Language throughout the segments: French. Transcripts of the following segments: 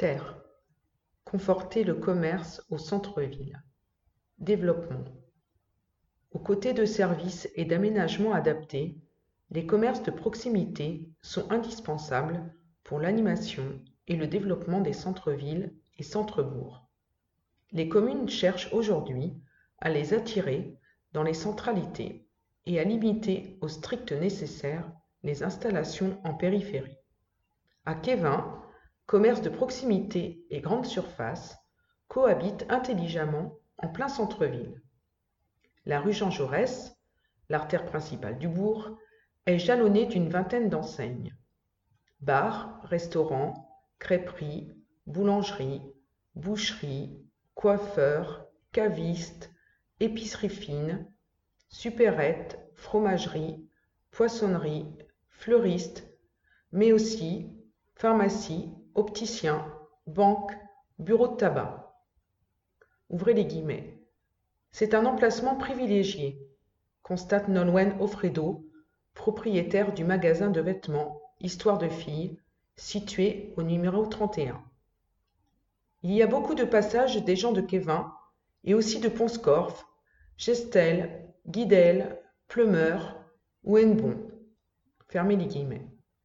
Terre. Conforter le commerce au centre-ville. Développement. Aux côtés de services et d'aménagements adaptés, les commerces de proximité sont indispensables pour l'animation et le développement des centres-villes et centres-bourgs. Les communes cherchent aujourd'hui à les attirer dans les centralités et à limiter au strict nécessaire les installations en périphérie. À Quévin, commerce de proximité et grande surface cohabitent intelligemment en plein centre-ville. La rue Jean Jaurès, l'artère principale du bourg, est jalonnée d'une vingtaine d'enseignes. Bars, restaurants, crêperies, boulangeries, boucheries, coiffeurs, cavistes, épiceries fines, supérettes, fromageries, poissonneries, fleuristes, mais aussi pharmacies, opticiens, banques, bureaux de tabac. Ouvrez les guillemets. C'est un emplacement privilégié, constate Nolwenn Offredo, propriétaire du magasin de vêtements Histoire de filles, situé au numéro 31. Il y a beaucoup de passages des gens de Quévin et aussi de Pont-Scorff, Gestel, Guidel, Pleumeur ou Hennebont. Fermez les guillemets.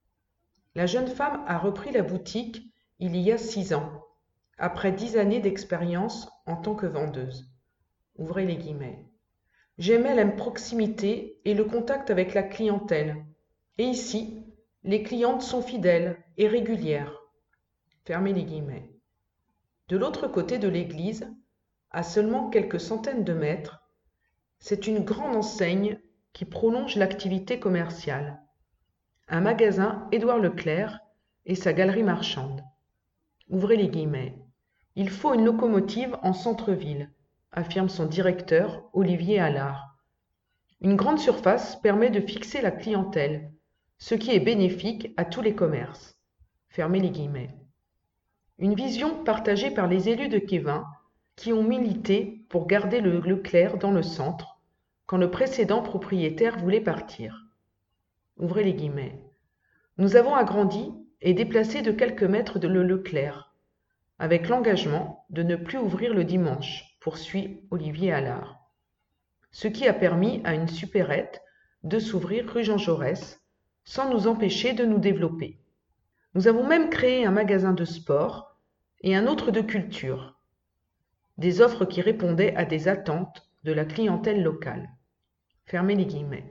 La jeune femme a repris la boutique il y a 6 ans, après 10 années d'expérience en tant que vendeuse. Ouvrez les guillemets. J'aimais la proximité et le contact avec la clientèle. Et ici, les clientes sont fidèles et régulières. Fermez les guillemets. De l'autre côté de l'église, à seulement quelques centaines de mètres, c'est une grande enseigne qui prolonge l'activité commerciale. Un magasin Édouard Leclerc et sa galerie marchande. Ouvrez les guillemets. Il faut une locomotive en centre-ville, affirme son directeur Olivier Allard. Une grande surface permet de fixer la clientèle, ce qui est bénéfique à tous les commerces. Fermez les guillemets. Une vision partagée par les élus de Quévin qui ont milité pour garder le Leclerc dans le centre quand le précédent propriétaire voulait partir. Ouvrez les guillemets. Nous avons agrandi et déplacé de quelques mètres le Leclerc, avec l'engagement de ne plus ouvrir le dimanche, poursuit Olivier Allard. Ce qui a permis à une supérette de s'ouvrir rue Jean Jaurès, sans nous empêcher de nous développer. Nous avons même créé un magasin de sport et un autre de culture, des offres qui répondaient à des attentes de la clientèle locale. Fermez les guillemets.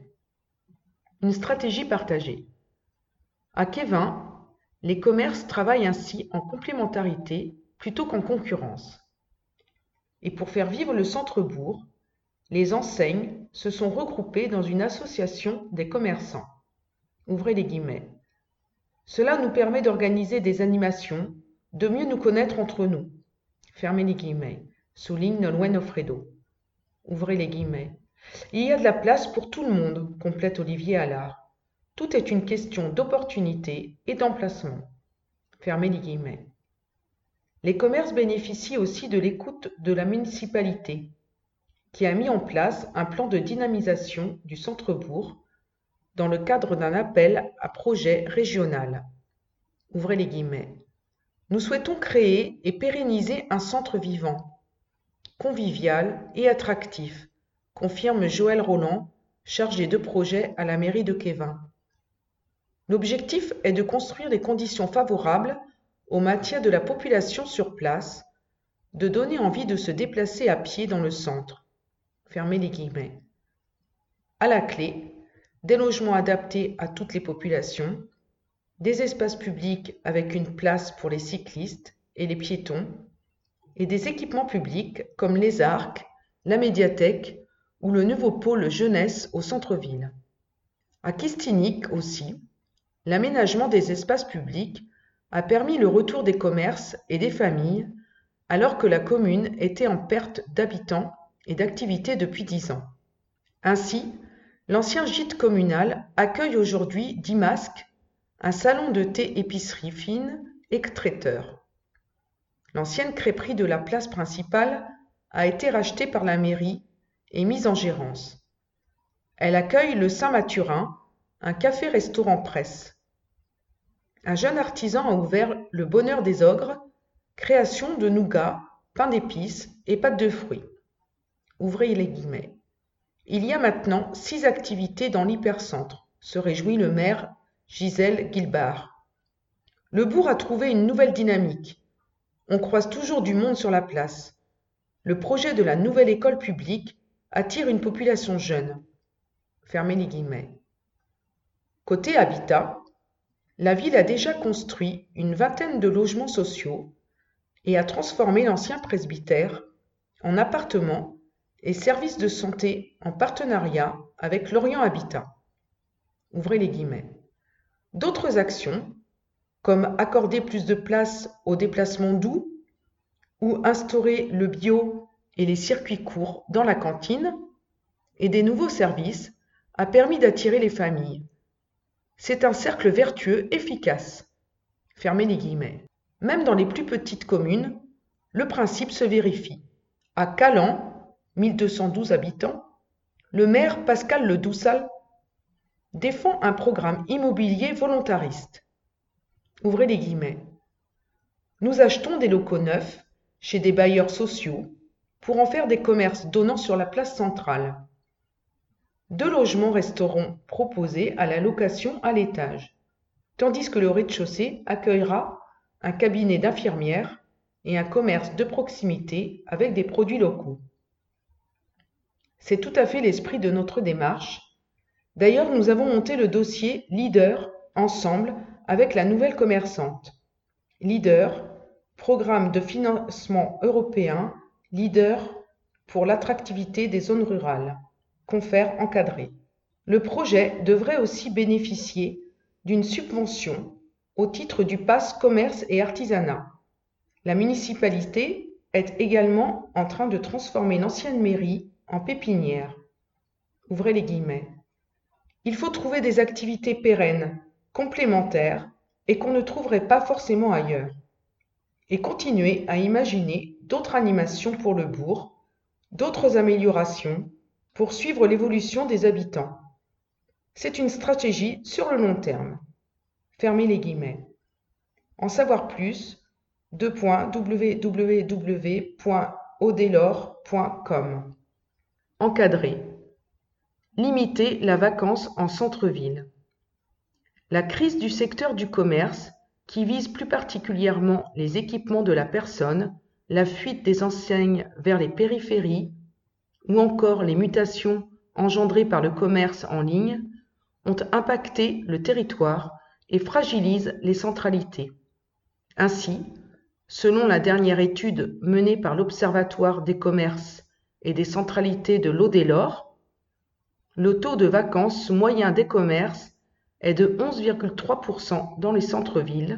Une stratégie partagée. À Quévin, les commerces travaillent ainsi en complémentarité plutôt qu'en concurrence. Et pour faire vivre le centre-bourg, les enseignes se sont regroupées dans une association des commerçants. Ouvrez les guillemets. Cela nous permet d'organiser des animations, de mieux nous connaître entre nous. Fermez les guillemets, souligne Nolwenn Offredo. Ouvrez les guillemets. Il y a de la place pour tout le monde, complète Olivier Allard. Tout est une question d'opportunité et d'emplacement. Fermez les guillemets. Les commerces bénéficient aussi de l'écoute de la municipalité, qui a mis en place un plan de dynamisation du centre-bourg dans le cadre d'un appel à projet régional. Ouvrez les guillemets. Nous souhaitons créer et pérenniser un centre vivant, convivial et attractif, confirme Joël Roland, chargé de projet à la mairie de Quévin. L'objectif est de construire des conditions favorables au maintien de la population sur place, de donner envie de se déplacer à pied dans le centre. Fermez les guillemets. À la clé, des logements adaptés à toutes les populations, des espaces publics avec une place pour les cyclistes et les piétons, et des équipements publics comme les arcs, la médiathèque ou le nouveau pôle jeunesse au centre-ville. À Kistinic aussi, l'aménagement des espaces publics a permis le retour des commerces et des familles alors que la commune était en perte d'habitants et d'activités depuis 10 ans. Ainsi, l'ancien gîte communal accueille aujourd'hui 10 masques, un salon de thé épicerie fine et traiteur. L'ancienne crêperie de la place principale a été rachetée par la mairie et mise en gérance. Elle accueille le Saint-Mathurin, un café-restaurant presse. Un jeune artisan a ouvert le Bonheur des Ogres Création de nougats, pain d'épices et pâtes de fruits. Ouvrez les guillemets. Il y a maintenant 6 activités dans l'hypercentre, se réjouit le maire Gisèle Guilbard. Le bourg a trouvé une nouvelle dynamique. On croise toujours du monde sur la place. Le projet de la nouvelle école publique attire une population jeune. Fermez les guillemets. Côté habitat, la ville a déjà construit une vingtaine de logements sociaux et a transformé l'ancien presbytère en appartements et services de santé en partenariat avec Lorient Habitat. Ouvrez les guillemets. D'autres actions, comme accorder plus de place aux déplacements doux ou instaurer le bio et les circuits courts dans la cantine, et des nouveaux services, a permis d'attirer les familles. C'est un cercle vertueux efficace. Fermez les guillemets. Même dans les plus petites communes, le principe se vérifie. À Calan, 1212 habitants, le maire Pascal Le Doussal défend un programme immobilier volontariste. Ouvrez les guillemets. Nous achetons des locaux neufs chez des bailleurs sociaux pour en faire des commerces donnant sur la place centrale. 2 logements resteront proposés à la location à l'étage, tandis que le rez-de-chaussée accueillera un cabinet d'infirmières et un commerce de proximité avec des produits locaux. C'est tout à fait l'esprit de notre démarche. D'ailleurs, nous avons monté le dossier Leader ensemble avec la nouvelle commerçante. Leader, programme de financement européen, Leader pour l'attractivité des zones rurales, confère encadré. Le projet devrait aussi bénéficier d'une subvention au titre du Pass Commerce et Artisanat. La municipalité est également en train de transformer l'ancienne mairie en pépinière. Ouvrez les guillemets. Il faut trouver des activités pérennes, complémentaires et qu'on ne trouverait pas forcément ailleurs. Et continuer à imaginer d'autres animations pour le bourg, d'autres améliorations pour suivre l'évolution des habitants. C'est une stratégie sur le long terme. Fermez les guillemets. En savoir plus, www.audelor.com. Encadrer. Limiter la vacance en centre-ville. La crise du secteur du commerce, qui vise plus particulièrement les équipements de la personne, la fuite des enseignes vers les périphéries, ou encore les mutations engendrées par le commerce en ligne, ont impacté le territoire et fragilisent les centralités. Ainsi, selon la dernière étude menée par l'Observatoire des commerces et des centralités de l'Audelor, le taux de vacance moyen des commerces est de 11,3% dans les centres-villes,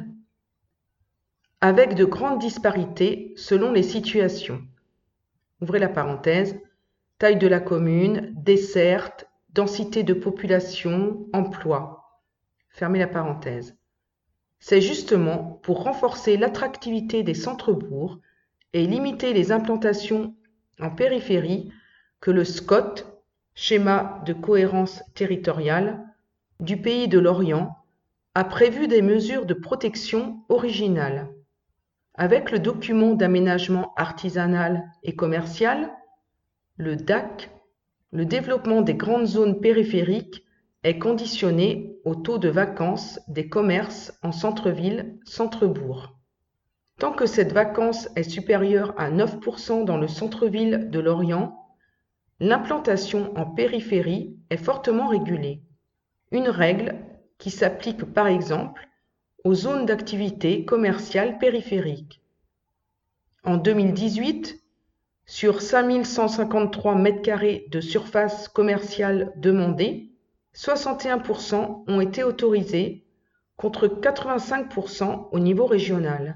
avec de grandes disparités selon les situations. Ouvrez la parenthèse, taille de la commune, desserte, densité de population, emploi. Fermez la parenthèse. C'est justement pour renforcer l'attractivité des centres-bourgs et limiter les implantations en périphérie que le SCOT, schéma de cohérence territoriale, du pays de l'Orient, a prévu des mesures de protection originales. Avec le document d'aménagement artisanal et commercial, le DAC, le développement des grandes zones périphériques est conditionné au taux de vacance des commerces en centre-ville, centre-bourg. Tant que cette vacance est supérieure à 9% dans le centre-ville de Lorient, l'implantation en périphérie est fortement régulée. Une règle qui s'applique par exemple aux zones d'activité commerciale périphériques. En 2018, sur 5153 m² de surface commerciale demandée, 61% ont été autorisés contre 85% au niveau régional.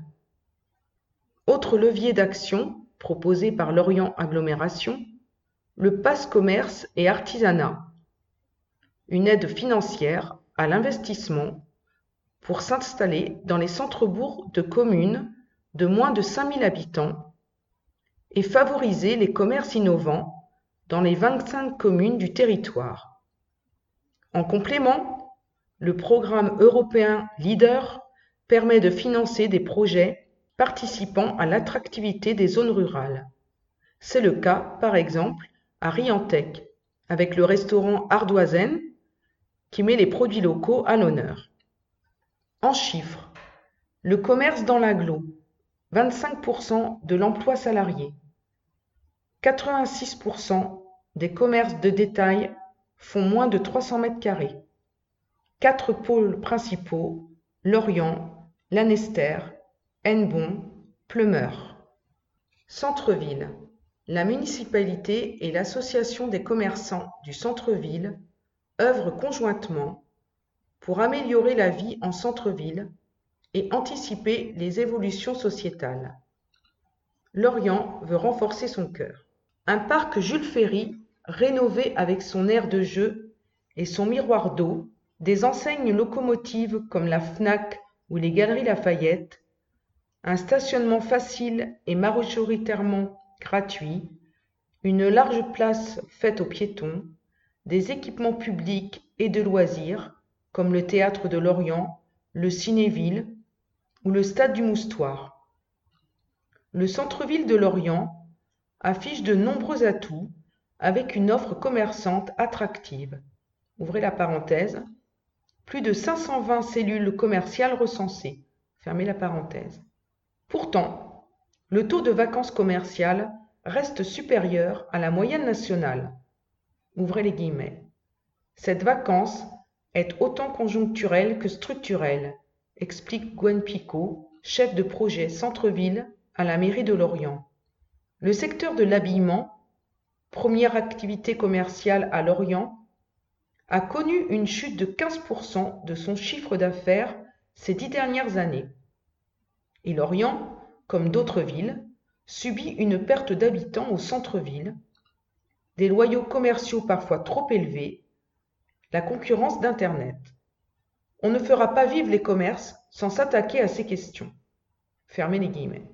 Autre levier d'action proposé par Lorient Agglomération, le Pass Commerce et Artisanat, une aide financière à l'investissement pour s'installer dans les centres-bourgs de communes de moins de 5000 habitants et favoriser les commerces innovants dans les 25 communes du territoire. En complément, le programme européen Leader permet de financer des projets participant à l'attractivité des zones rurales. C'est le cas, par exemple, à Riantec, avec le restaurant Ardoisaine, qui met les produits locaux à l'honneur. En chiffres, le commerce dans l'agglo, 25% de l'emploi salarié. 86% des commerces de détail font moins de 300 mètres carrés. 4 pôles principaux, Lorient, Lanester, Hennebont, Pleumeur. Centre-ville. La municipalité et l'association des commerçants du centre-ville œuvrent conjointement pour améliorer la vie en centre-ville et anticiper les évolutions sociétales. Lorient veut renforcer son cœur. Un parc Jules Ferry rénové avec son aire de jeu et son miroir d'eau, des enseignes locomotives comme la Fnac ou les Galeries Lafayette, un stationnement facile et majoritairement gratuit, une large place faite aux piétons, des équipements publics et de loisirs comme le théâtre de Lorient, le Cinéville ou le stade du Moustoir. Le centre-ville de Lorient affiche de nombreux atouts avec une offre commerçante attractive. Ouvrez la parenthèse. Plus de 520 cellules commerciales recensées. Fermez la parenthèse. Pourtant, le taux de vacances commerciales reste supérieur à la moyenne nationale. Ouvrez les guillemets. Cette vacance est autant conjoncturelle que structurelle, explique Gwen Picot, chef de projet centre-ville à la mairie de Lorient. Le secteur de l'habillement, première activité commerciale à Lorient, a connu une chute de 15% de son chiffre d'affaires ces 10 dernières années. Et Lorient, comme d'autres villes, subit une perte d'habitants au centre-ville, des loyaux commerciaux parfois trop élevés, la concurrence d'Internet. On ne fera pas vivre les commerces sans s'attaquer à ces questions. Fermez les guillemets.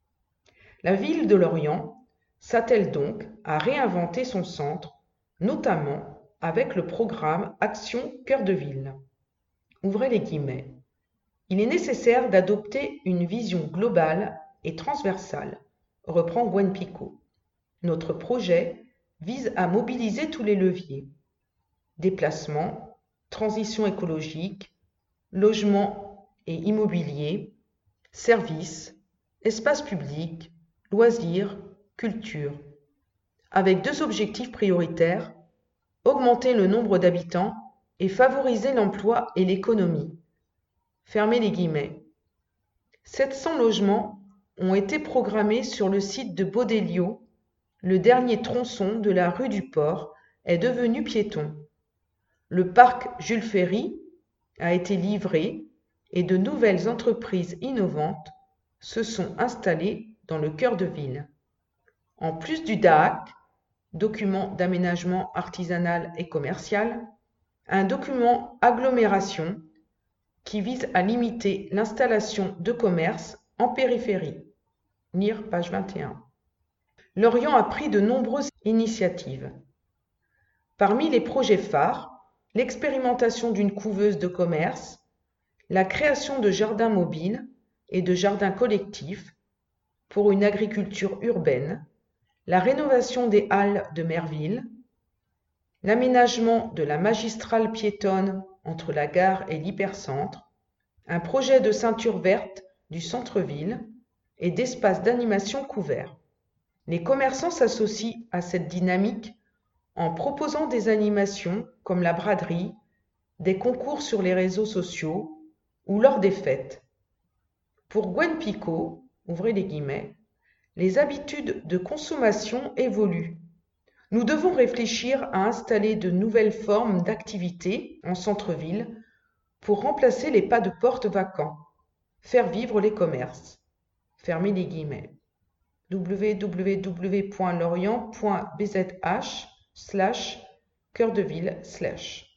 La ville de Lorient s'attelle donc à réinventer son centre, notamment avec le programme Action Cœur de Ville. Ouvrez les guillemets. Il est nécessaire d'adopter une vision globale et transversale, reprend Gwen Picot. Notre projet vise à mobiliser tous les leviers. Déplacement, transition écologique, logement et immobilier, services, espaces publics, loisirs, culture. Avec 2 objectifs prioritaires, augmenter le nombre d'habitants et favoriser l'emploi et l'économie. Fermez les guillemets. 700 logements ont été programmés sur le site de Baudeliot. Le dernier tronçon de la rue du Port est devenu piéton. Le parc Jules Ferry a été livré et de nouvelles entreprises innovantes se sont installées dans le cœur de ville. En plus du DAAC, document d'aménagement artisanal et commercial, un document agglomération qui vise à limiter l'installation de commerces en périphérie. Lire page 21. Lorient a pris de nombreuses initiatives. Parmi les projets phares, l'expérimentation d'une couveuse de commerce, la création de jardins mobiles et de jardins collectifs pour une agriculture urbaine, la rénovation des halles de Merville, l'aménagement de la magistrale piétonne entre la gare et l'hypercentre, un projet de ceinture verte du centre-ville et d'espaces d'animation couverts. Les commerçants s'associent à cette dynamique en proposant des animations comme la braderie, des concours sur les réseaux sociaux ou lors des fêtes. Pour Gwen Picot, ouvrez les guillemets, les habitudes de consommation évoluent. Nous devons réfléchir à installer de nouvelles formes d'activités en centre-ville pour remplacer les pas de porte vacants, faire vivre les commerces. Fermez les guillemets. www.lorient.bzh/cœurdeville/